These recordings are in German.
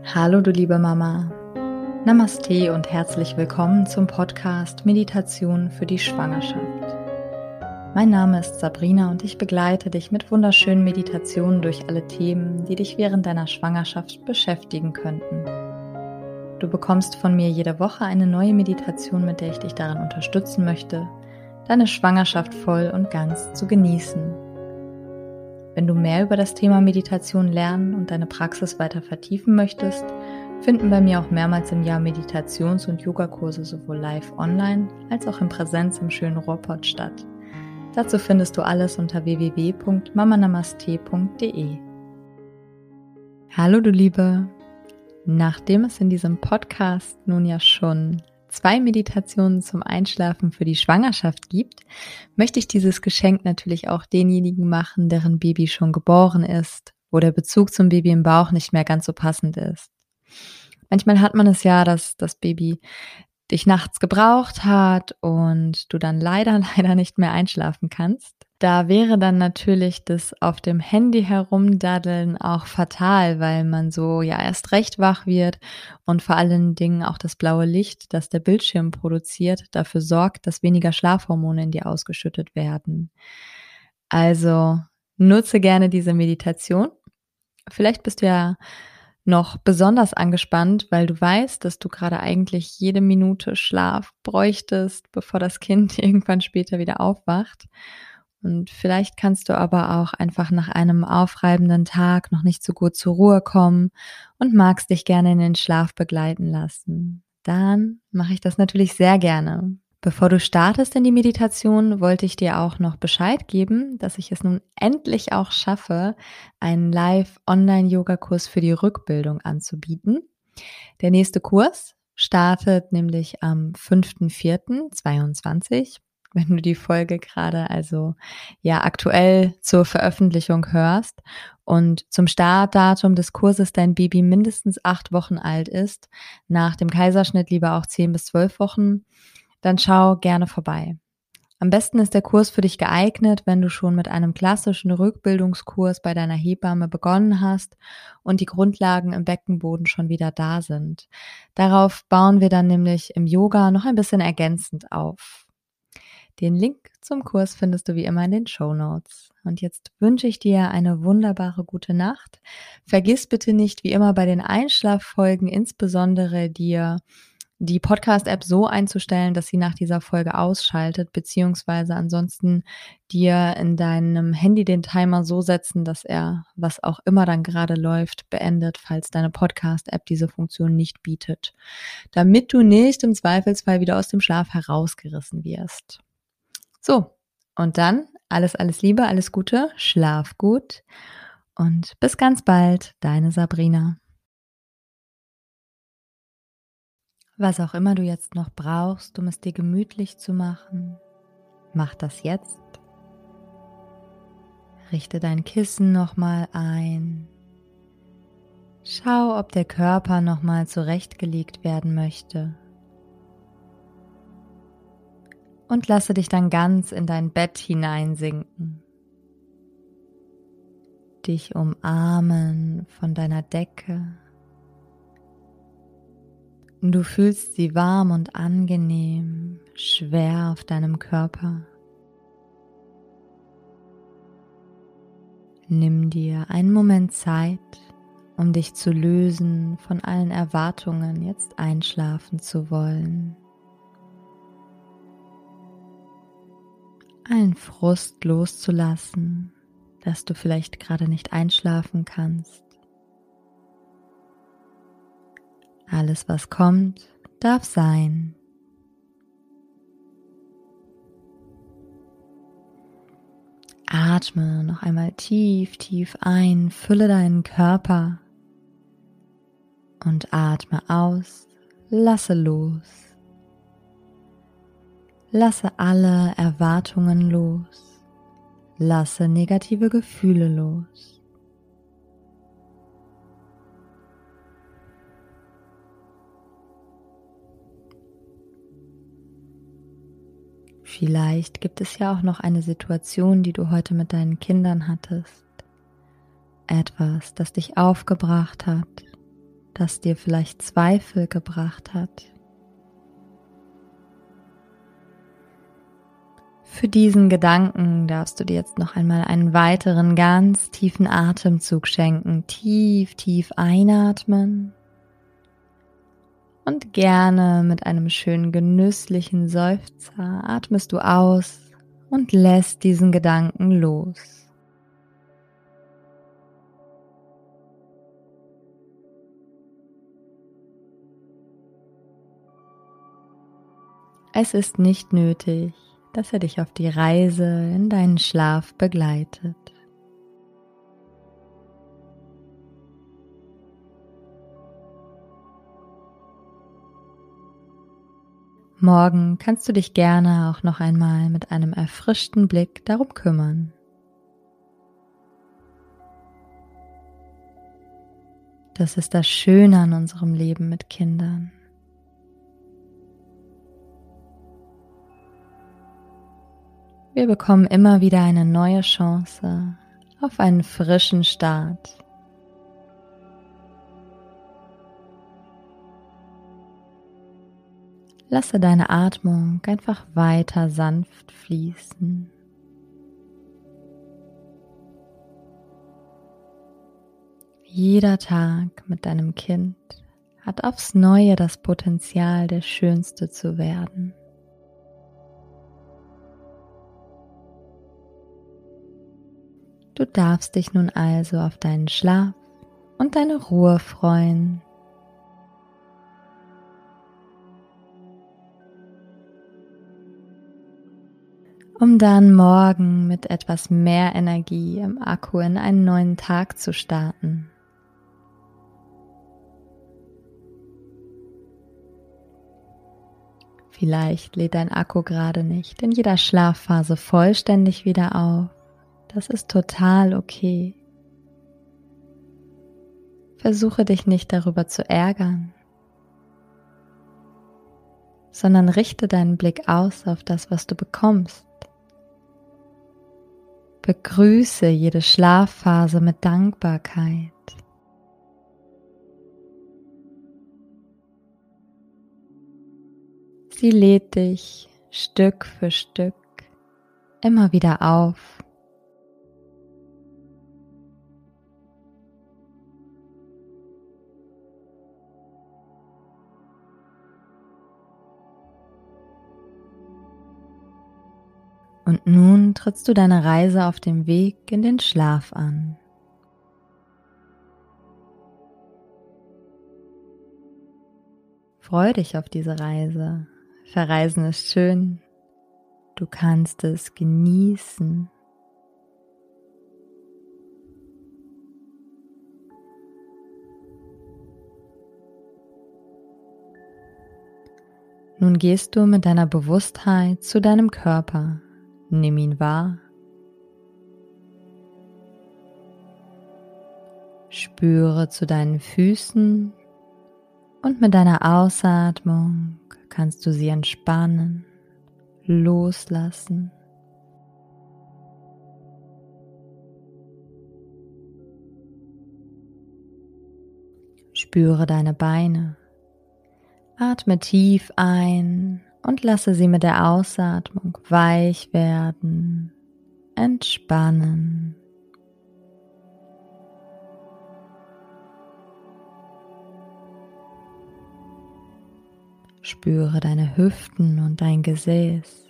Hallo du liebe Mama, Namaste und herzlich willkommen zum Podcast Meditation für die Schwangerschaft. Mein Name ist Sabrina und ich begleite dich mit wunderschönen Meditationen durch alle Themen, die dich während deiner Schwangerschaft beschäftigen könnten. Du bekommst von mir jede Woche eine neue Meditation, mit der ich dich darin unterstützen möchte, deine Schwangerschaft voll und ganz zu genießen. Wenn du mehr über das Thema Meditation lernen und deine Praxis weiter vertiefen möchtest, finden bei mir auch mehrmals im Jahr Meditations- und Yogakurse sowohl live online als auch in Präsenz im schönen Ruhrpott statt. Dazu findest du alles unter www.mamanamaste.de. Hallo du Liebe! Nachdem es in diesem Podcast nun ja schon 2 Meditationen zum Einschlafen für die Schwangerschaft gibt, möchte ich dieses Geschenk natürlich auch denjenigen machen, deren Baby schon geboren ist, wo der Bezug zum Baby im Bauch nicht mehr ganz so passend ist. Manchmal hat man es ja, dass das Baby dich nachts gebraucht hat und du dann leider nicht mehr einschlafen kannst. Da wäre dann natürlich das auf dem Handy herumdaddeln auch fatal, weil man so ja erst recht wach wird und vor allen Dingen auch das blaue Licht, das der Bildschirm produziert, dafür sorgt, dass weniger Schlafhormone in dir ausgeschüttet werden. Also nutze gerne diese Meditation. Vielleicht bist du ja noch besonders angespannt, weil du weißt, dass du gerade eigentlich jede Minute Schlaf bräuchtest, bevor das Kind irgendwann später wieder aufwacht. Und vielleicht kannst du aber auch einfach nach einem aufreibenden Tag noch nicht so gut zur Ruhe kommen und magst dich gerne in den Schlaf begleiten lassen. Dann mache ich das natürlich sehr gerne. Bevor du startest in die Meditation, wollte ich dir auch noch Bescheid geben, dass ich es nun endlich auch schaffe, einen Live-Online-Yoga-Kurs für die Rückbildung anzubieten. Der nächste Kurs startet nämlich am 5.4.22, wenn du die Folge gerade also ja aktuell zur Veröffentlichung hörst und zum Startdatum des Kurses dein Baby mindestens 8 Wochen alt ist, nach dem Kaiserschnitt lieber auch 10 bis 12 Wochen, dann schau gerne vorbei. Am besten ist der Kurs für dich geeignet, wenn du schon mit einem klassischen Rückbildungskurs bei deiner Hebamme begonnen hast und die Grundlagen im Beckenboden schon wieder da sind. Darauf bauen wir dann nämlich im Yoga noch ein bisschen ergänzend auf. Den Link zum Kurs findest du wie immer in den Shownotes. Und jetzt wünsche ich dir eine wunderbare gute Nacht. Vergiss bitte nicht, wie immer bei den Einschlaffolgen insbesondere dir die Podcast-App so einzustellen, dass sie nach dieser Folge ausschaltet, beziehungsweise ansonsten dir in deinem Handy den Timer so setzen, dass er, was auch immer dann gerade läuft, beendet, falls deine Podcast-App diese Funktion nicht bietet, damit du nicht im Zweifelsfall wieder aus dem Schlaf herausgerissen wirst. So, und dann alles Liebe, alles Gute, schlaf gut und bis ganz bald, deine Sabrina. Was auch immer du jetzt noch brauchst, um es dir gemütlich zu machen, mach das jetzt. Richte dein Kissen nochmal ein. Schau, ob der Körper nochmal zurechtgelegt werden möchte. Und lasse dich dann ganz in dein Bett hineinsinken. Dich umarmen von deiner Decke. Du fühlst sie warm und angenehm, schwer auf deinem Körper. Nimm dir einen Moment Zeit, um dich zu lösen von allen Erwartungen, jetzt einschlafen zu wollen. Allen Frust loszulassen, dass du vielleicht gerade nicht einschlafen kannst. Alles, was kommt, darf sein. Atme noch einmal tief ein, fülle deinen Körper und atme aus, lasse los. Lasse alle Erwartungen los, lasse negative Gefühle los. Vielleicht gibt es ja auch noch eine Situation, die du heute mit deinen Kindern hattest. Etwas, das dich aufgebracht hat, das dir vielleicht Zweifel gebracht hat. Für diesen Gedanken darfst du dir jetzt noch einmal einen weiteren ganz tiefen Atemzug schenken. Tief, tief einatmen und gerne mit einem schönen genüsslichen Seufzer atmest du aus und lässt diesen Gedanken los. Es ist nicht nötig, dass er dich auf die Reise in deinen Schlaf begleitet. Morgen kannst du dich gerne auch noch einmal mit einem erfrischten Blick darum kümmern. Das ist das Schöne an unserem Leben mit Kindern. Wir bekommen immer wieder eine neue Chance auf einen frischen Start. Lasse deine Atmung einfach weiter sanft fließen. Jeder Tag mit deinem Kind hat aufs Neue das Potenzial, der Schönste zu werden. Du darfst dich nun also auf deinen Schlaf und deine Ruhe freuen. Um dann morgen mit etwas mehr Energie im Akku in einen neuen Tag zu starten. Vielleicht lädt dein Akku gerade nicht in jeder Schlafphase vollständig wieder auf. Das ist total okay. Versuche dich nicht darüber zu ärgern, sondern richte deinen Blick aus auf das, was du bekommst. Begrüße jede Schlafphase mit Dankbarkeit. Sie lädt dich Stück für Stück immer wieder auf. Und nun trittst du deine Reise auf dem Weg in den Schlaf an. Freu dich auf diese Reise. Verreisen ist schön. Du kannst es genießen. Nun gehst du mit deiner Bewusstheit zu deinem Körper. Nimm ihn wahr. Spüre zu deinen Füßen und mit deiner Ausatmung kannst du sie entspannen, loslassen. Spüre deine Beine. Atme tief ein und lasse sie mit der Ausatmung weich werden, entspannen. Spüre deine Hüften und dein Gesäß.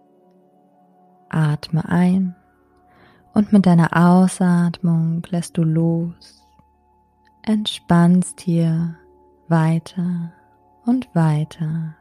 Atme ein und mit deiner Ausatmung lässt du los, entspannst hier weiter und weiter.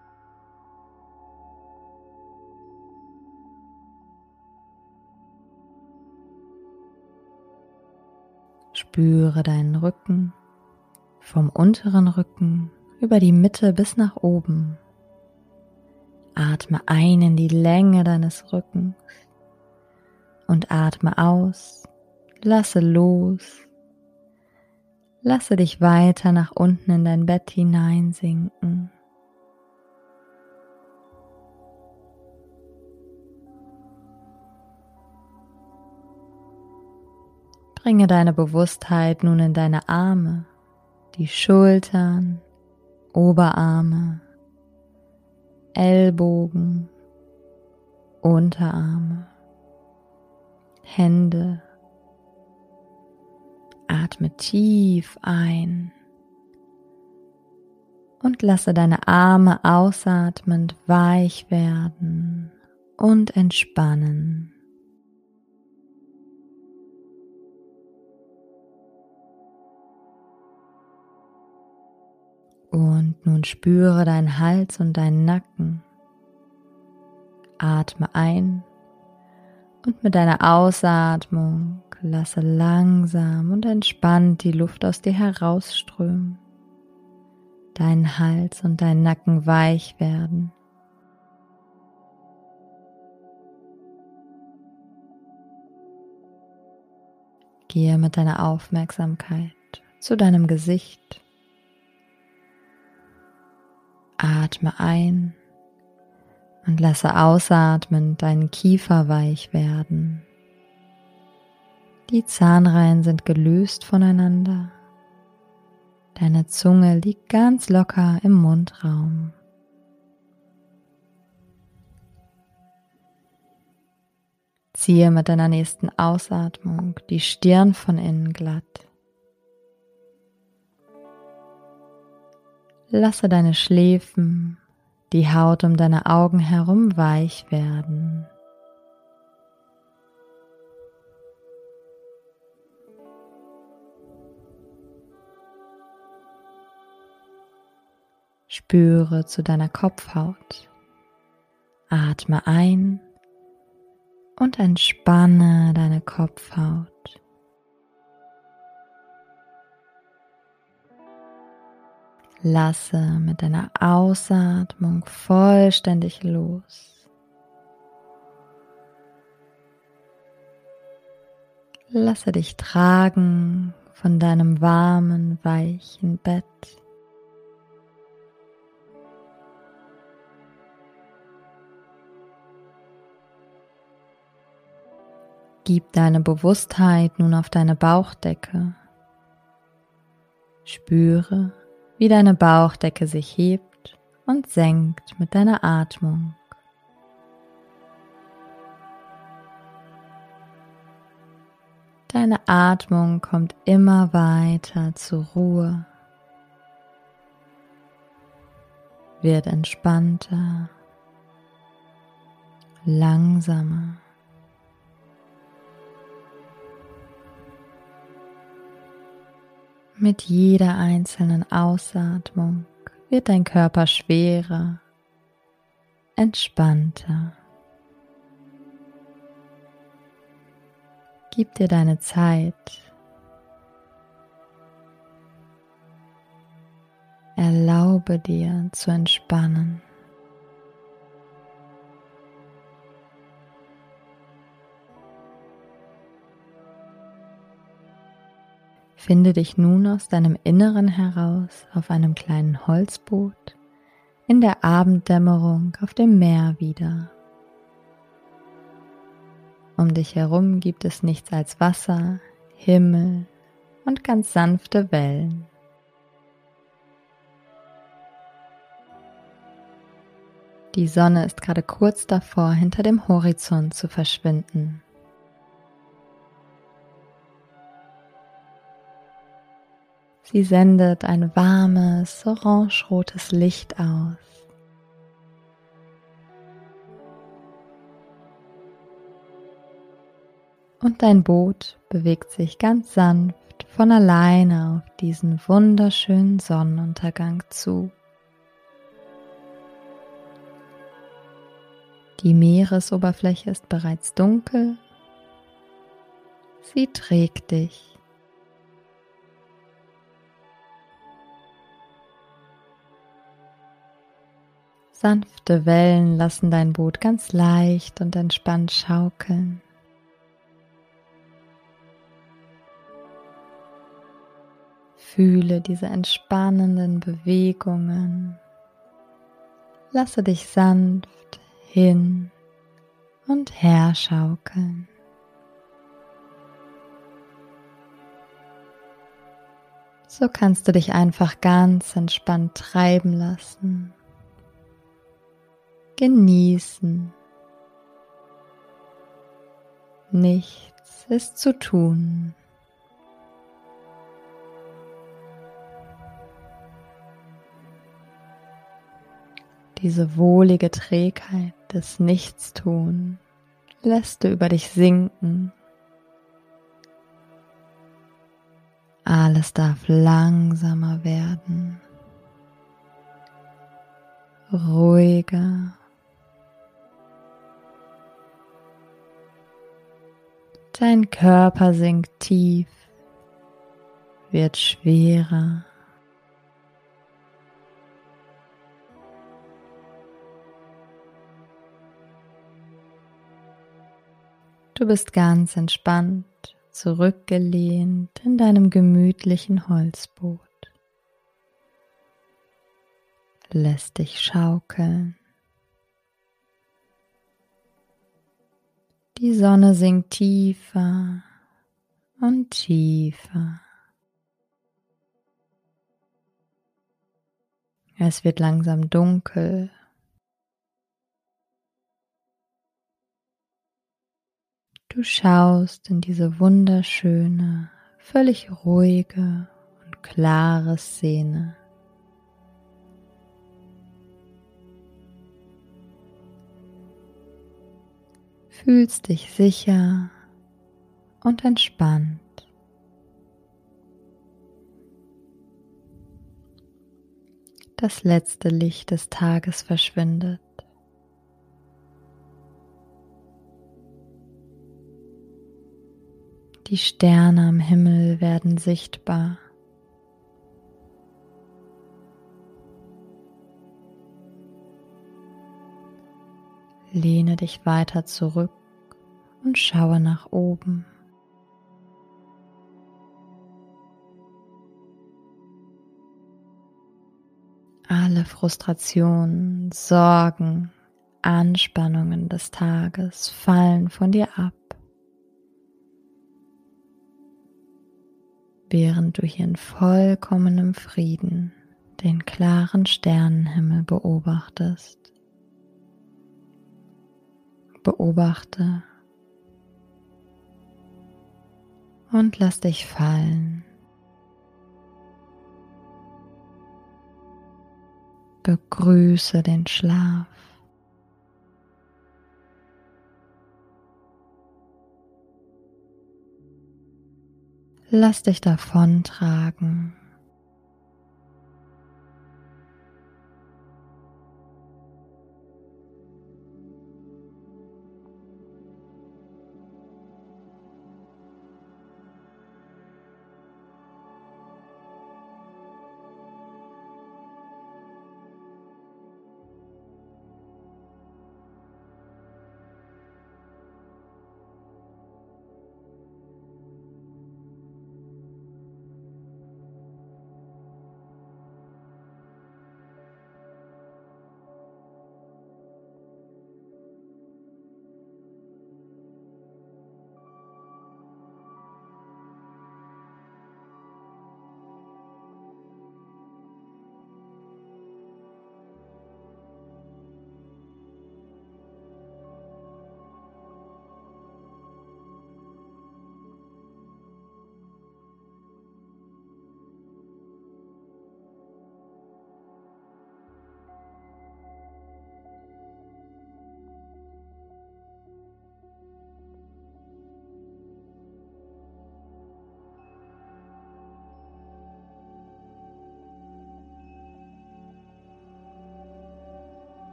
Spüre deinen Rücken, vom unteren Rücken über die Mitte bis nach oben. Atme ein in die Länge deines Rückens und atme aus, lasse los. Lasse dich weiter nach unten in dein Bett hineinsinken. Bringe deine Bewusstheit nun in deine Arme, die Schultern, Oberarme, Ellbogen, Unterarme, Hände. Atme tief ein und lasse deine Arme ausatmend weich werden und entspannen. Und nun spüre deinen Hals und deinen Nacken. Atme ein und mit deiner Ausatmung lasse langsam und entspannt die Luft aus dir herausströmen. Dein Hals und dein Nacken weich werden. Gehe mit deiner Aufmerksamkeit zu deinem Gesicht. Atme ein und lasse ausatmend deinen Kiefer weich werden. Die Zahnreihen sind gelöst voneinander. Deine Zunge liegt ganz locker im Mundraum. Ziehe mit deiner nächsten Ausatmung die Stirn von innen glatt. Lasse deine Schläfen, die Haut um deine Augen herum weich werden. Spüre zu deiner Kopfhaut. Atme ein und entspanne deine Kopfhaut. Lasse mit deiner Ausatmung vollständig los. Lasse dich tragen von deinem warmen, weichen Bett. Gib deine Bewusstheit nun auf deine Bauchdecke. Spüre, wie deine Bauchdecke sich hebt und senkt mit deiner Atmung. Deine Atmung kommt immer weiter zur Ruhe, wird entspannter, langsamer. Mit jeder einzelnen Ausatmung wird dein Körper schwerer, entspannter. Gib dir deine Zeit. Erlaube dir zu entspannen. Finde dich nun aus deinem Inneren heraus auf einem kleinen Holzboot in der Abenddämmerung auf dem Meer wieder. Um dich herum gibt es nichts als Wasser, Himmel und ganz sanfte Wellen. Die Sonne ist gerade kurz davor, hinter dem Horizont zu verschwinden. Sie sendet ein warmes, orangerotes Licht aus. Und dein Boot bewegt sich ganz sanft von alleine auf diesen wunderschönen Sonnenuntergang zu. Die Meeresoberfläche ist bereits dunkel. Sie trägt dich. Sanfte Wellen lassen dein Boot ganz leicht und entspannt schaukeln. Fühle diese entspannenden Bewegungen. Lasse dich sanft hin und her schaukeln. So kannst du dich einfach ganz entspannt treiben lassen, genießen. Nichts ist zu tun. Diese wohlige Trägheit des Nichtstun lässt du über dich sinken. Alles darf langsamer werden, ruhiger. Dein Körper sinkt tief, wird schwerer. Du bist ganz entspannt, zurückgelehnt in deinem gemütlichen Holzboot. Lässt dich schaukeln. Die Sonne sinkt tiefer und tiefer. Es wird langsam dunkel. Du schaust in diese wunderschöne, völlig ruhige und klare Szene. Fühlst dich sicher und entspannt. Das letzte Licht des Tages verschwindet. Die Sterne am Himmel werden sichtbar. Lehne dich weiter zurück und schaue nach oben. Alle Frustrationen, Sorgen, Anspannungen des Tages fallen von dir ab, während du hier in vollkommenem Frieden den klaren Sternenhimmel beobachtest. Beobachte und lass dich fallen. Begrüße den Schlaf. Lass dich davontragen